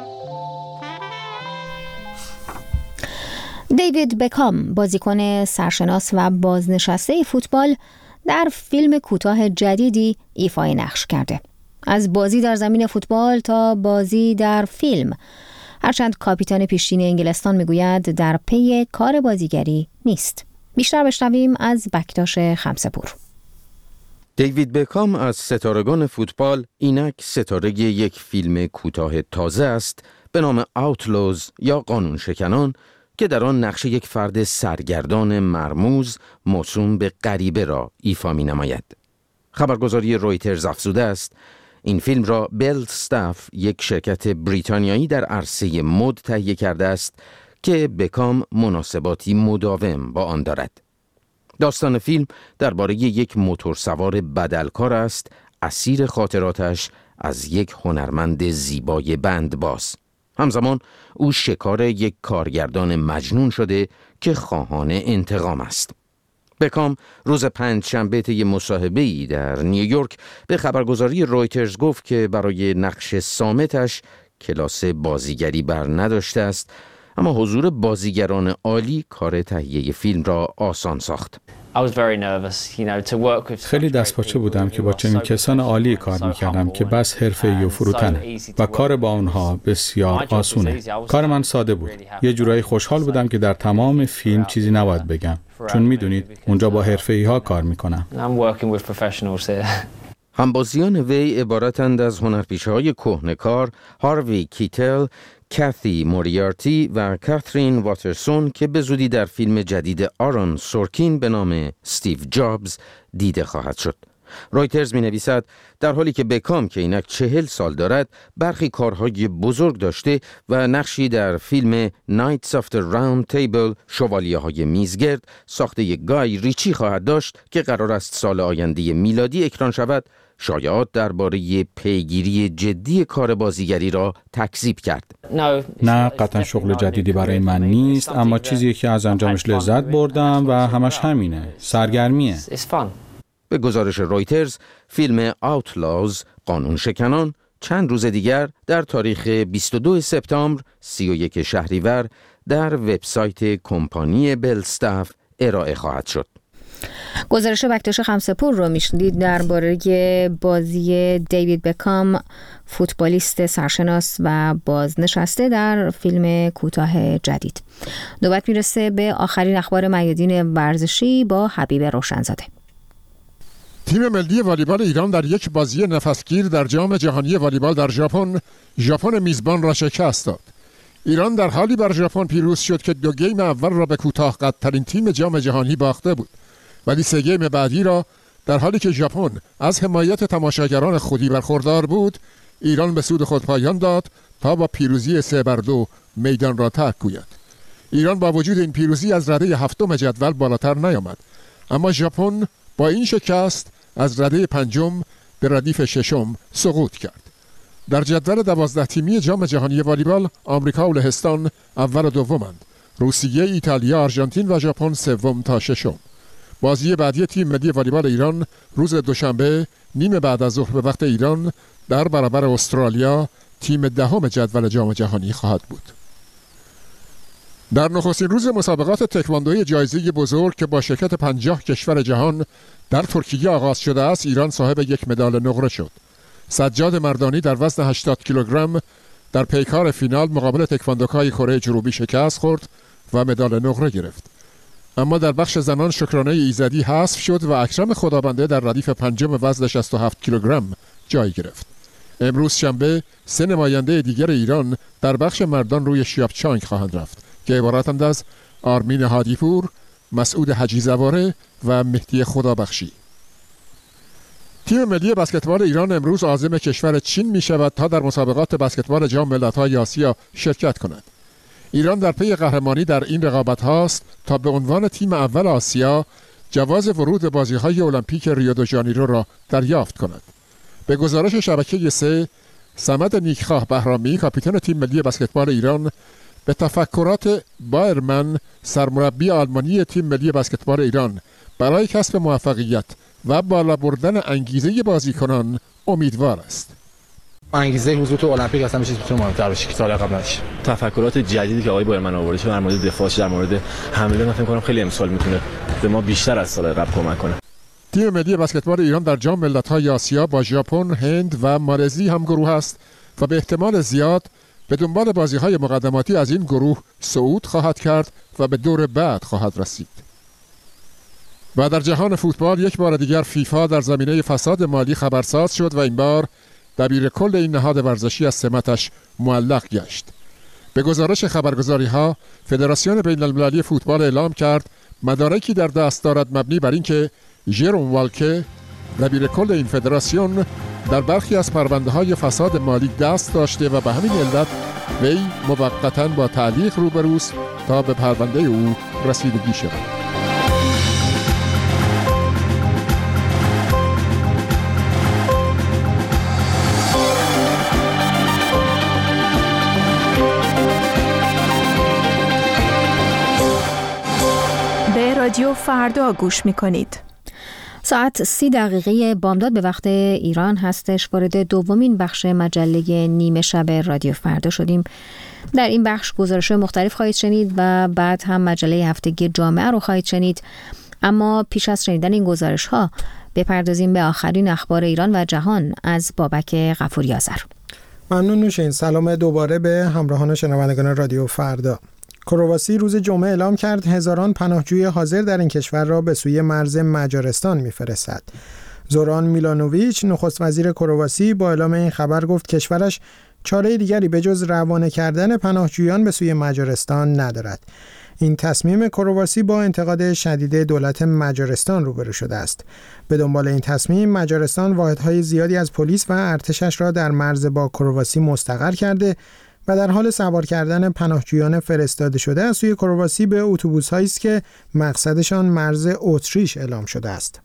دیوید بکام، بازیکن سرشناس و بازنشسته فوتبال، در فیلم کوتاه جدیدی ایفای نقش کرده. از بازی در زمین فوتبال تا بازی در فیلم، هرچند کاپیتان پیشین انگلستان میگوید در پی کار بازیگری نیست. بیشتر بشنویم از بکتاش خمسه‌پور. دیوید بکام از ستارگان فوتبال اینک ستاره یک فیلم کوتاه تازه است به نام آوتلوز یا قانون شکنان که در آن نقش یک فرد سرگردان مرموز موسوم به غریبه را ایفا می نماید. خبرگزاری رویترز افزوده است این فیلم را بلستاف، یک شرکت بریتانیایی در عرصه مد تهیه کرده است که بکام مناسباتی مداوم با آن دارد. داستان فیلم درباره یک موتورسوار بدلکار است، اسیر خاطراتش از یک هنرمند زیبای بندباز. همزمان او شکار یک کارگردان مجنون شده که خواهان انتقام است. بکام روز پنجشنبه طی مصاحبه‌ای در نیویورک به خبرگزاری رویترز گفت که برای نقش صامتش کلاس بازیگری بر نداشته است، اما حضور بازیگران عالی کار تهیه فیلم را آسان ساخت. خیلی دستپاچه بودم که با چنین کسان عالی کار میکردم که بس حرفه‌ای و فروتنه و کار با آنها بسیار آسونه. کار من ساده بود. یه جورایی خوشحال بودم که در تمام فیلم چیزی نباید بگم، چون میدونید اونجا با حرفه‌ای ها کار میکنم. همبازیان وی عبارتند از هنرپیشه‌های کهنه‌کار هاروی کیتل، کاتی موریارتی و کاترین واترسون که به زودی در فیلم جدید آرون سورکین به نام استیو جابز دیده خواهد شد. رویترز می نویسد در حالی که بکام که اینک چهل سال دارد برخی کارهای بزرگ داشته و نقشی در فیلم Knights of the Round Table شوالیه های میزگرد ساخته گای ریچی خواهد داشت که قرار است سال آینده میلادی اکران شود، شایعات درباره پیگیری جدی کار بازیگری را تکذیب کرد. نه، قطعا شغل جدیدی برای من نیست، اما چیزی که از انجامش لذت بردم و همش همینه، سرگرمیه. به گزارش رویترز، فیلم آوتلاوز قانون شکنان چند روز دیگر در تاریخ بیست و دوم سپتامبر سی و یکم شهریور در وبسایت کمپانی بلستاف ارائه خواهد شد. گزارش بکتاش خمسه‌پور رو میشنید درباره بازی دیوید بکام، فوتبالیست سرشناس و بازنشسته در فیلم کوتاه جدید. نوبت میرسه به آخرین اخبار میادین ورزشی با حبیب روشنزاده. تیم ملی والیبال ایران در یک بازی نفسگیر در جام جهانی والیبال در ژاپن، ژاپن میزبان را شکست داد. ایران در حالی بر ژاپن پیروز شد که دو گیم اول را به کوتاه قدترین تیم جام جهانی باخته بود، ولی سه گیم بعدی را در حالی که ژاپن از حمایت تماشاگران خودی برخوردار بود، ایران به سود خود پایان داد تا با پیروزی سه بر دو میدان را ترک گوید. ایران با وجود این پیروزی از رده هفتم جدول بالاتر نیامد، اما ژاپن با این شکست از رده پنجم به ردیف ششم سقوط کرد. در جدول دوازده تیمی جام جهانی والیبال آمریکا و لهستان اول و دومند. روسیه، ایتالیا، آرژانتین و ژاپن سوم تا ششم. بازی بعدی تیم ملی والیبال ایران روز دوشنبه نیم بعد از ظهر به وقت ایران در برابر استرالیا، تیم دهم جدول جام جهانی خواهد بود. در نخستین روز مسابقات تکواندوی جایزه بزرگ که با شرکت پنجاه کشور جهان در ترکیه آغاز شده است، ایران صاحب یک مدال نقره شد. سجاد مردانی در وزن هشتاد کیلوگرم در پیکار فینال مقابل تکواندوکای کره جنوبی شکست خورد و مدال نقره گرفت. اما در بخش زنان شکرانه ایزدی حذف شد و اکرم خدابنده در ردیف پنجم وزن شصت و هفت کیلوگرم جای گرفت. امروز شنبه سه نماینده دیگر ایران در بخش مردان روی شیاپچانگ خواهند رفت که عبارتند از آرمین هادیپور، مسعود حجی زواره و مهدی خدابخشی. تیم ملی بسکتبال ایران امروز عازم کشور چین می شود تا در مسابقات بسکتبال جام ملت‌های آسیا شرکت کند. ایران در پی قهرمانی در این رقابت هاست تا به عنوان تیم اول آسیا جواز ورود به بازی‌های المپیک ریو دو ژانیرو را دریافت کند. به گزارش شبکه سه، صمد نیکخواه بهرامی کاپیتان تیم ملی بسکتبال ایران به تفکرات بایرمن سرمربی آلمانی تیم ملی بسکتبال ایران برای کسب موفقیت و بالا بردن انگیزه بازیکنان امیدوار است. انگیزه حضور تو المپیک اصلا چیزی میتونه مهمتر باشه که سال قبل نشه. تفکرات جدیدی که آقای بایرمن آورده چه در مورد دفاع چه در مورد حمله، من فکر کنم خیلی امسال میتونه به ما بیشتر از سال قبل کمک کنه. تیم ملی بسکتبال ایران در جام ملت‌های آسیا با ژاپن، هند و مالزی هم گروه است و به احتمال زیاد به دنبال بازی‌های مقدماتی از این گروه صعود خواهد کرد و به دور بعد خواهد رسید. و در جهان فوتبال یک بار دیگر فیفا در زمینه فساد مالی خبرساز شد و این بار دبیر کل این نهاد ورزشی از سمتش معلق گشت. به گزارش خبرگزاری‌ها، فدراسیون بین‌المللی فوتبال اعلام کرد مدارکی در دست دارد مبنی بر اینکه ژرون والکه دبیر کل این فدراسیون در برخی از پرونده‌های فساد مالی دست داشته و به همین علت وی موقتاً با تعلیق روبروست تا به پرونده او رسیدگی شود. به رادیو فردا گوش می‌کنید. ساعت سی دقیقه بامداد به وقت ایران هستش. وارد دومین بخش مجله نیمه شب رادیو فردا شدیم. در این بخش گزارش‌های مختلف خواهید شنید و بعد هم مجله هفتگی جامعه رو خواهید شنید. اما پیش از شنیدن این گزارش‌ها بپردازیم به آخرین اخبار ایران و جهان از بابک غفوری آذر. ممنون نوشین. سلام دوباره به همراهان و شنوندگان رادیو فردا. کرواسی روز جمعه اعلام کرد هزاران پناهجوی حاضر در این کشور را به سوی مرز مجارستان می‌فرستد. زوران میلانوویچ نخست وزیر کرواسی با اعلام این خبر گفت کشورش چاره دیگری به جز روانه کردن پناهجویان به سوی مجارستان ندارد. این تصمیم کرواسی با انتقاد شدید دولت مجارستان روبرو شده است. به دنبال این تصمیم مجارستان واحدهای زیادی از پلیس و ارتشش را در مرز با کرواسی مستقر کرده و در حال سوار کردن پناهجویان فرستاده شده از سوی کرواسی به اتوبوس‌هایی است که مقصدشان مرز اتریش اعلام شده است.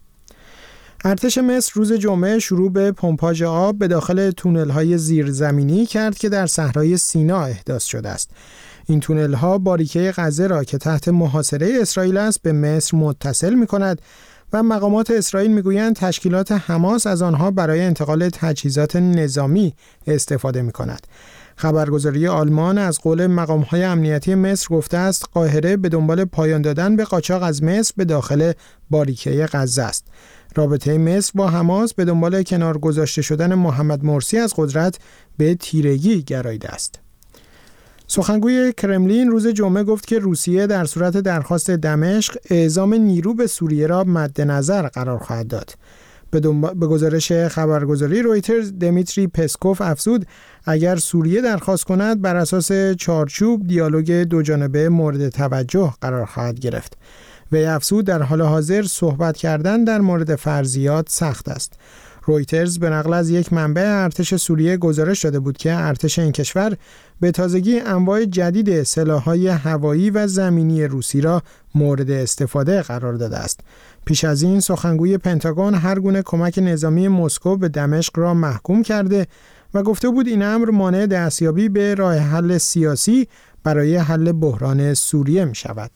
ارتش مصر روز جمعه شروع به پمپاژ آب به داخل تونل‌های زیرزمینی کرد که در صحرای سینا احداث شده است. این تونل‌ها باریکه غزه را که تحت محاصره اسرائیل است به مصر متصل می‌کند و مقامات اسرائیل می‌گویند تشکیلات حماس از آنها برای انتقال تجهیزات نظامی استفاده می‌کند. خبرگزاری آلمان از قول مقام‌های امنیتی مصر گفته است قاهره به دنبال پایان دادن به قاچاق از مصر به داخل باریکه غزه است. رابطه مصر با حماس به دنبال کنار گذاشته شدن محمد مرسی از قدرت به تیرگی گراییده است. سخنگوی کرملین روز جمعه گفت که روسیه در صورت درخواست دمشق اعزام نیرو به سوریه را مد نظر قرار خواهد داد. به, به گزارش خبرگزاری رویترز دمیتری پسکوف افزود اگر سوریه درخواست کند بر اساس چارچوب دیالوگ دوجانبه مورد توجه قرار خواهد گرفت. وی افزود در حال حاضر صحبت کردن در مورد فرضیات سخت است. رویترز به نقل از یک منبع ارتش سوریه گزارش داده بود که ارتش این کشور به تازگی انواع جدید سلاح‌های هوایی و زمینی روسی را مورد استفاده قرار داده است. پیش از این سخنگوی پنتاگون هر گونه کمک نظامی مسکو به دمشق را محکوم کرده و گفته بود این امر مانع دستیابی به راه حل سیاسی برای حل بحران سوریه می شود.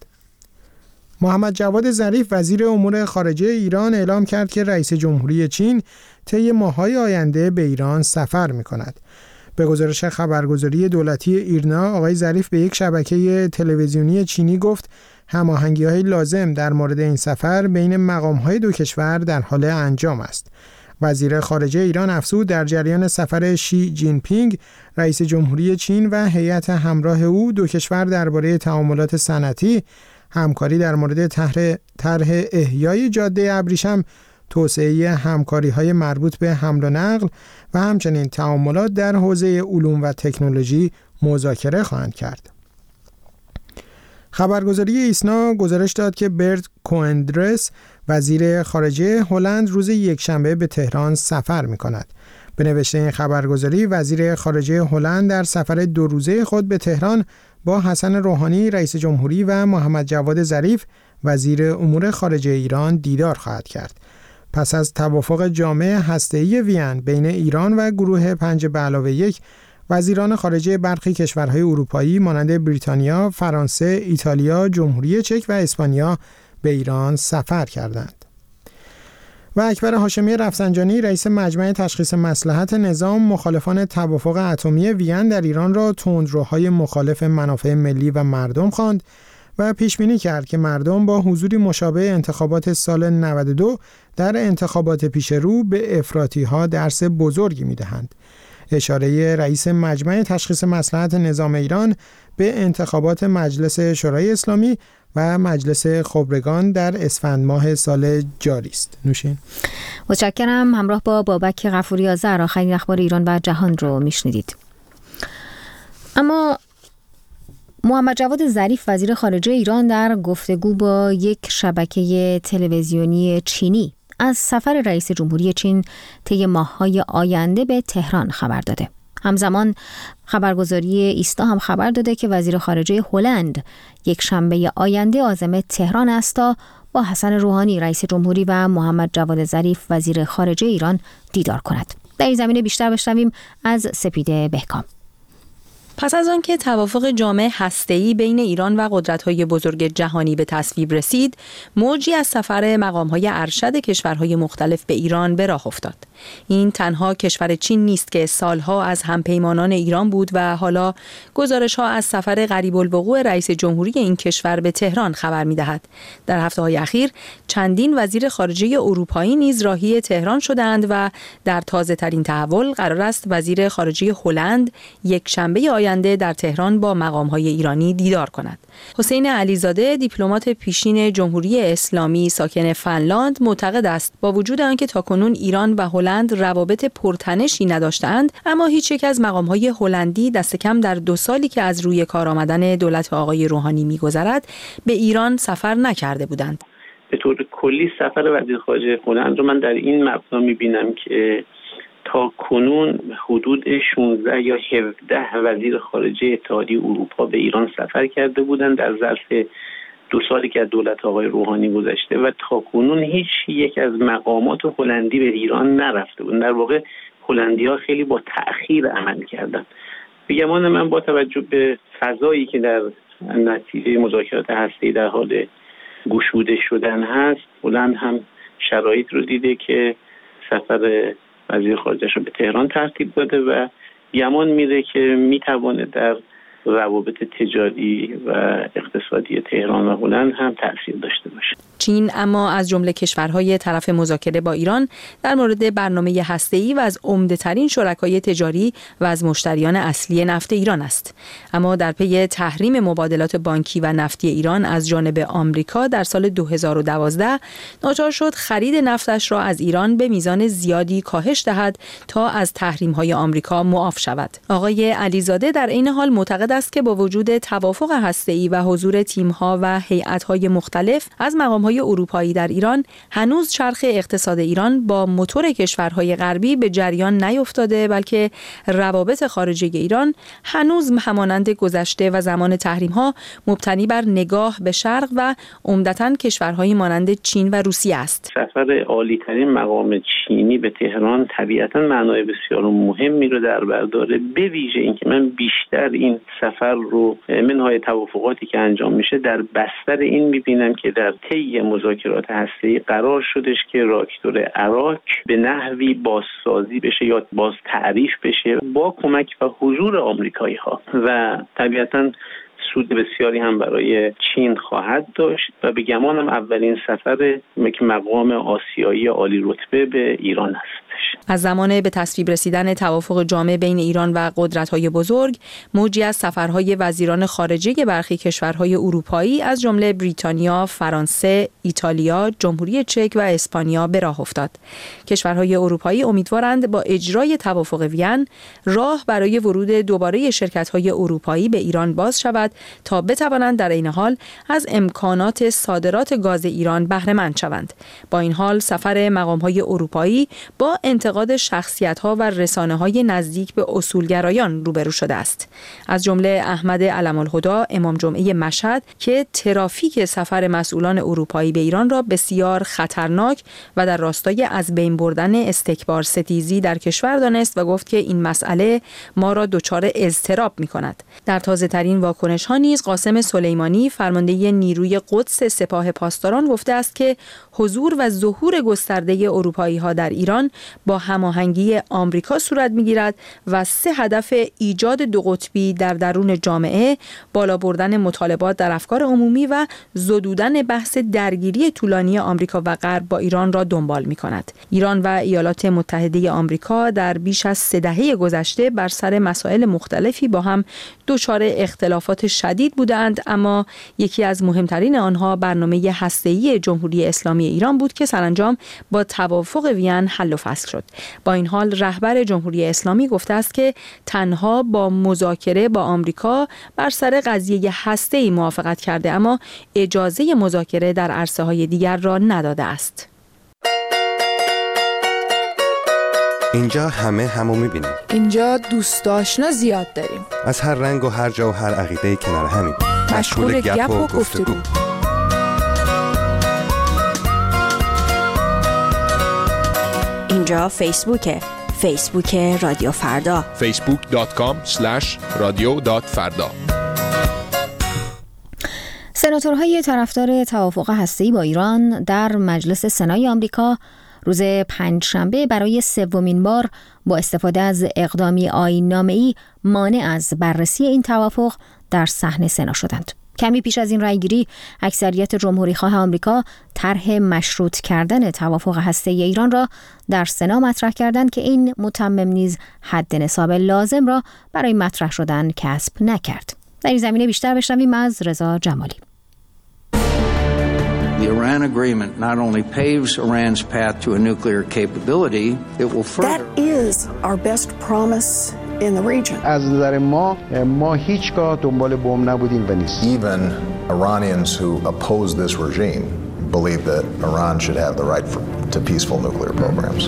محمد جواد ظریف وزیر امور خارجه ایران اعلام کرد که رئیس جمهوری چین طی ماه‌های آینده به ایران سفر می‌کند. به گزارش خبرگزاری دولتی ایرنا آقای ظریف به یک شبکه تلویزیونی چینی گفت هماهنگی‌های لازم در مورد این سفر بین مقام‌های دو کشور در حال انجام است. وزیر خارجه ایران افزود در جریان سفر شی جین پینگ رئیس جمهوری چین و هیئت همراه او دو کشور درباره تعاملات صنعتی، همکاری در مورد طرح طرح احیای جاده ابریشم، توسعه همکاری‌های مربوط به حمل و نقل و همچنین تعاملات در حوزه علوم و تکنولوژی مذاکره خواهند کرد. خبرگزاری ایسنا گزارش داد که برت کوئندرس وزیر خارجه هلند روز یکشنبه به تهران سفر می‌کند. به نوشته این خبرگزاری وزیر خارجه هلند در سفر دو روزه خود به تهران با حسن روحانی رئیس جمهوری و محمد جواد ظریف وزیر امور خارجه ایران دیدار خواهد کرد. پس از توافق جامع هسته‌ای وین بین ایران و گروه پنج به علاوه یک، وزیران خارجه برخی کشورهای اروپایی مانند بریتانیا، فرانسه، ایتالیا، جمهوری چک و اسپانیا به ایران سفر کردند. و اکبر هاشمی رفسنجانی رئیس مجمع تشخیص مصلحت نظام مخالفان توافق اتمی وین در ایران را تندروهای مخالف منافع ملی و مردم خواند و پیش بینی کرد که مردم با حضوری مشابه انتخابات سال نود و دو در انتخابات پیش رو به افراطی‌ها درس بزرگی می‌دهند. اشاره رئیس مجمع تشخیص مصلحت نظام ایران به انتخابات مجلس شورای اسلامی و مجلس خبرگان در اسفند ماه سال جاری است. نوشین. متشکرم. همراه با بابک غفوری آذر آخرین اخبار ایران و جهان رو میشنیدید. اما محمد جواد ظریف وزیر خارجه ایران در گفتگو با یک شبکه تلویزیونی چینی از سفر رئیس جمهوری چین طی ماه‌های آینده به تهران خبر داده. همزمان خبرگزاری ایستا هم خبر داده که وزیر خارجه هلند یک شنبه آینده عازم تهران است تا با حسن روحانی رئیس جمهوری و محمد جواد ظریف وزیر خارجه ایران دیدار کند. در این زمینه بیشتر بشنویم از سپیده بهکام. پس از آنکه توافق جامع هسته‌ای بین ایران و قدرت‌های بزرگ جهانی به تصویب رسید، موجی از سفر مقام‌های ارشد کشورهای مختلف به ایران به راه افتاد. این تنها کشور چین نیست که سالها از همپیمانان ایران بود و حالا گزارش‌ها از سفر قریب الوقوع رئیس جمهوری این کشور به تهران خبر می‌دهد. در هفته‌های اخیر چندین وزیر خارجه اروپایی نیز راهی تهران شدند و در تازه‌ترین تحول قرار است وزیر خارجه هلند یک شنبه آینده در تهران با مقام‌های ایرانی دیدار کند. حسین علیزاده دیپلمات پیشین جمهوری اسلامی ساکن فنلاند معتقد است با وجود آنکه تاکنون ایران و هلند روابط پرتنشی نداشتند، اما هیچ یک از مقام‌های هلندی دست کم در دو سالی که از روی کار آمدن دولت آقای روحانی می‌گذرد به ایران سفر نکرده بودند. به طور کلی سفر وزیر خارجه هلند رو من در این مبنا می‌بینم که تا کنون حدود شانزده یا هفده وزیر خارجه اتحادیه اروپا به ایران سفر کرده بودند در ظرف دو سالی که از دولت آقای روحانی گذشته و تا کنون هیچ یک از مقامات هلندی به ایران نرفته بود. در واقع هلندی‌ها خیلی با تأخیر عمل کردند. به گمان من با توجه به فضایی که در نتیجه مذاکرات هسته‌ای در حال گشوده شدن هست، هلند هم شرایط رو دیده که سفر وزیر خارجه‌اش رو به تهران ترتیب داده و گمان میره که میتونه در روابط تجاری و اقتصادی تهران و هلند هم تأثیر داشته باشه. چین اما از جمله کشورهای طرف مذاکره با ایران در مورد برنامه هسته‌ای و از عمده‌ترین شرکای تجاری و از مشتریان اصلی نفت ایران است. اما در پی تحریم مبادلات بانکی و نفتی ایران از جانب آمریکا در سال دو هزار و دوازده ناچار شد خرید نفتش را از ایران به میزان زیادی کاهش دهد تا از تحریم‌های آمریکا معاف شود. آقای علیزاده در این حال معتقد است که با وجود توافق هسته‌ای و حضور تیم‌ها و هیئت‌های مختلف از مقام‌های اروپایی در ایران، هنوز چرخ اقتصاد ایران با موتور کشورهای غربی به جریان نیفتاده، بلکه روابط خارجه ایران هنوز همانند گذشته و زمان تحریم‌ها مبتنی بر نگاه به شرق و عمدتاً کشورهای مانند چین و روسیه است. سفر عالی‌ترین مقام چینی به تهران طبیعتاً معنای بسیار مهمی رو در بر داره، به ویژه اینکه من بیشتر این سفر رو منهای توافقاتی که انجام میشه در بستر این میبینم که در طی مذاکرات هسته‌ای قرار شدش که راکتور عراق به نحوی بازسازی بشه یا باز تعریف بشه با کمک و حضور آمریکایی‌ها و طبیعتاً سود بسیاری هم برای چین خواهد داشت و به گمانم اولین سفر یک مقام آسیایی عالی رتبه به ایران است. از زمان به تصویب رسیدن توافق جامع بین ایران و قدرت‌های بزرگ، موجی از سفرهای وزیران خارجه برخی کشورهای اروپایی از جمله بریتانیا، فرانسه، ایتالیا، جمهوری چک و اسپانیا به راه افتاد. کشورهای اروپایی امیدوارند با اجرای توافق وین راه برای ورود دوباره شرکت‌های اروپایی به ایران باز شود تا بتوانند در این حال از امکانات صادرات گاز ایران بهره مند شوند. با این حال سفر مقام‌های اروپایی با انتقاد شخصیت‌ها و رسانه‌های نزدیک به اصولگرایان روبرو شده است. از جمله احمد علم‌الهدی امام جمعه مشهد که ترافیک سفر مسئولان اروپایی به ایران را بسیار خطرناک و در راستای از بین بردن استکبار ستیزی در کشور دانست و گفت که این مسئله ما را دچار اضطراب می‌کند. در تازه‌ترین واکنش‌ها نیز قاسم سلیمانی فرمانده نیروی قدس سپاه پاسداران گفته است که حضور و ظهور گسترده اروپایی‌ها در ایران با هماهنگی آمریکا صورت می‌گیرد و سه هدف ایجاد دو قطبی در درون جامعه، بالا بردن مطالبات در افکار عمومی و زدودن بحث درگیری طولانی آمریکا و غرب با ایران را دنبال می‌کند. ایران و ایالات متحده آمریکا در بیش از سه دهه گذشته بر سر مسائل مختلفی با هم دچار اختلافات شدید بودند، اما یکی از مهمترین آنها برنامه هسته‌ای جمهوری اسلامی ایران بود که سرانجام با توافق وین حل و فصل شد. با این حال رهبر جمهوری اسلامی گفته است که تنها با مذاکره با آمریکا بر سر قضیه هسته‌ای موافقت کرده، اما اجازه مذاکره در عرصه‌های دیگر را نداده است. اینجا همه همو میبینیم. اینجا دوست آشنا زیاد داریم. از هر رنگ و هر جا و هر عقیده کنار همیم. مشغول گپ و گفتگو. اینجا فیسبوکه. فیسبوک رادیو فردا. فیسبوک دات کام اسلش رادیو دات فردا. سناتورهای طرفدار توافق هسته‌ای با ایران در مجلس سنای آمریکا روز پنجشنبه برای سومین بار با استفاده از اقدامی آیین‌نامه‌ای مانع از بررسی این توافق در صحن سنا شدند. کمی پیش از این رأیگیری اکثریت جمهوری‌خواه آمریکا طرح مشروط کردن توافق هسته‌ای ایران را در سنا مطرح کردند که این متمم نیز حد نصاب لازم را برای مطرح شدن کسب نکرد. در این زمینه بیشتر بشنویم از رضا جمالی. The Iran agreement not only paves Iran's path to a nuclear capability, it will further. That is our best promise in the region. از نظر ما ما هیچگاه دنبال بمب نبودیم و نیست. Even Iranians who oppose this regime believe that Iran should have the right for, to peaceful nuclear programs.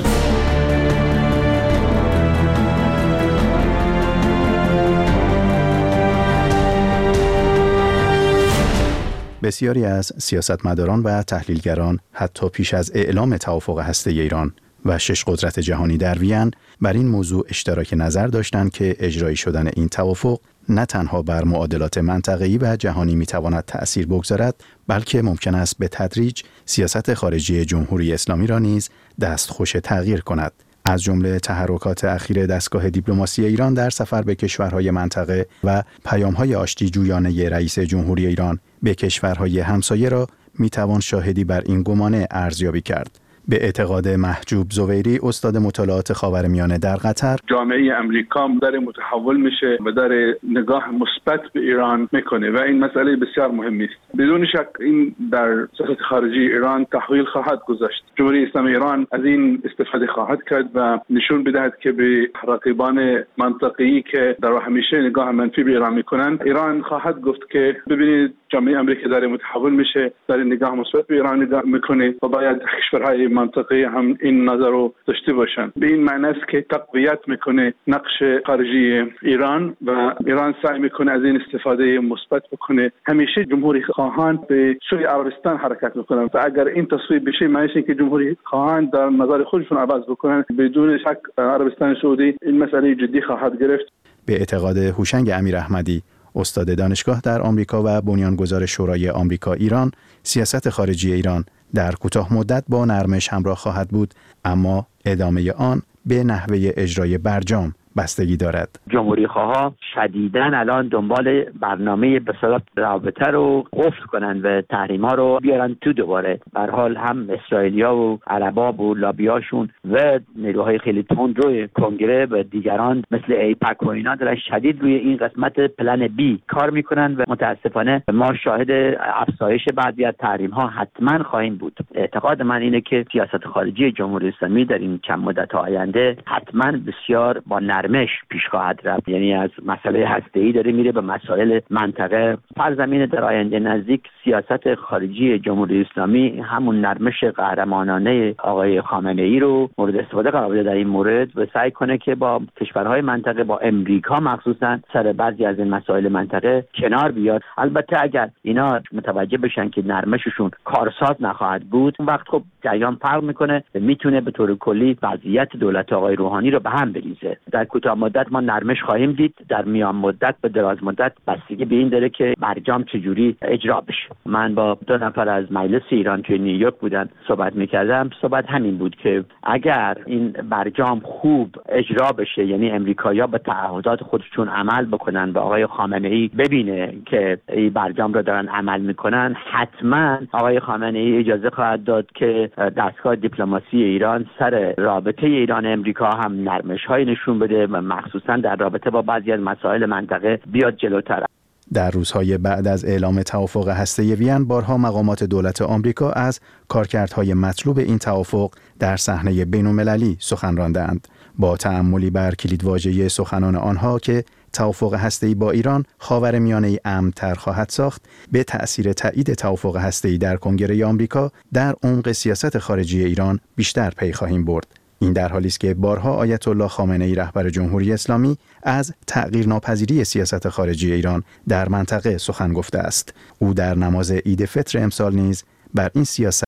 بسیاری از سیاستمداران و تحلیلگران حتی پیش از اعلام توافق هسته‌ای ایران و شش قدرت جهانی در وین بر این موضوع اشتراک نظر داشتند که اجرایی شدن این توافق نه تنها بر معادلات منطقه‌ای و جهانی میتواند تأثیر بگذارد، بلکه ممکن است به تدریج سیاست خارجی جمهوری اسلامی را نیز دستخوش تغییر کند. از جمله تحرکات اخیر دستگاه دیپلماسی ایران در سفر به کشورهای منطقه و پیام‌های آشتی جویانه رئیس جمهوری ایران به کشورهای همسایه را میتوان شاهدی بر این گمانه ارزیابی کرد. به اعتقاد محجوب زویری، استاد مطالعات خاورمیانه در قطر، جامعه امریکا در متحول میشه و در نگاه مثبت به ایران میکنه و این مسئله بسیار مهمی است. بدون شک این در سیاست خارجی ایران تحویل خواهد گذاشت. جمهوری اسلامی ایران از این استفاده خواهد کرد و نشون بدهد که به رقیبان منطقه‌ای که در همیشه نگاه منفی به ایران میکنن، ایران خواهد گفت که ببینید جامعه امریکا داره متحول میشه، داره نگاه مثبت به ایران نگاه میکنه و باید کشورهای منطقه هم این نظر رو داشته باشن. به این معنی است که تقویت میکنه نقش خارجی ایران و ایران سعی میکنه از این استفاده مثبت بکنه. همیشه جمهوری خواهان به سوی عربستان حرکت میکنن و اگر این تصویب بشه معنیش اینه که جمهوری خواهان در نظر خودشون عوض بکنن. بدون شک عربستان سعودی این مسئله جدی خواهد گرفت. به اعتقاد هوشنگ امیراحمدی، استاد دانشگاه در آمریکا و بنیانگذار شورای آمریکا ایران، سیاست خارجی ایران در کوتاه مدت با نرمش همراه خواهد بود، اما ادامه آن به نحوه اجرای برجام بستگی دارد. جمهوری خواها شدیداً الان دنبال برنامه به اصطلاح رابطه رو قفل کنن و تحریم ها رو بیارن تو دوباره. به هر حال هم اسرائیلیا و عربا و لابیاشون و نیروهای خیلی تند روی کنگره و دیگران مثل ایپک و اینا دارن شدید روی این قسمت پلن بی کار میکنن و متاسفانه ما شاهد افزایش بعضی از تحریم ها حتما خواهیم بود. اعتقاد من اینه که سیاست خارجی جمهوری اسلامی در این چند مدت آینده حتما بسیار با نرمش پیش خواهد رفت. یعنی از مسئله هسته‌ای داره میره به مسائل منطقه. فرض در آینده نزدیک سیاست خارجی جمهوری اسلامی همون نرمش قهرمانانه آقای خامنه‌ای رو مورد استفاده قرار بده در این مورد و سعی کنه که با کشورهای منطقه، با امریکا مخصوصا سر بعضی از این مسائل منطقه کنار بیاد. البته اگر اینا متوجه بشن که نرمششون کارساز نخواهد بود، اون وقت خب جریان فرق میکنه و میتونه به طور کلی وضعیت دولت آقای روحانی رو به هم بریزه. در کوتاه مدت ما نرمش خواهیم دید، در میان مدت به دراز مدت بستگی به این داره که برجام چجوری اجرا بشه. من با دو نفر از مجلس ایران توی نیویورک بودن صحبت میکردم، صحبت همین بود که اگر این برجام خوب اجرا بشه، یعنی امریکایی‌ها به تعهدات خودشون عمل بکنن و آقای خامنه‌ای ببینه که این برجام رو دارن عمل میکنن، حتما آقای خامنه‌ای اجازه خواهد داد که دستگاه دیپلماسی ایران سر رابطه ایران امریکا هم نرمش‌های نشون بده و مخصوصا در رابطه با بعضی از مسائل منطقه بیاد جلوتر. در روزهای بعد از اعلام توافق هسته‌ای وین، بارها مقامات دولت آمریکا از کارکردهای مطلوب این توافق در صحنه بین‌المللی سخن راندند. با تأملی بر کلیدواژه سخنان آنها که توافق هسته‌ای با ایران خاورمیانه‌ای امن‌تر خواهد ساخت، به تأثیر تایید توافق هسته‌ای در کنگره آمریکا در عمق سیاست خارجی ایران بیشتر پی خواهیم برد. این در حالی است که بارها آیت الله خامنه‌ای رهبر جمهوری اسلامی از تغییرناپذیری سیاست خارجی ایران در منطقه سخن گفته است. او در نماز عید فطر امسال نیز بر این سیاست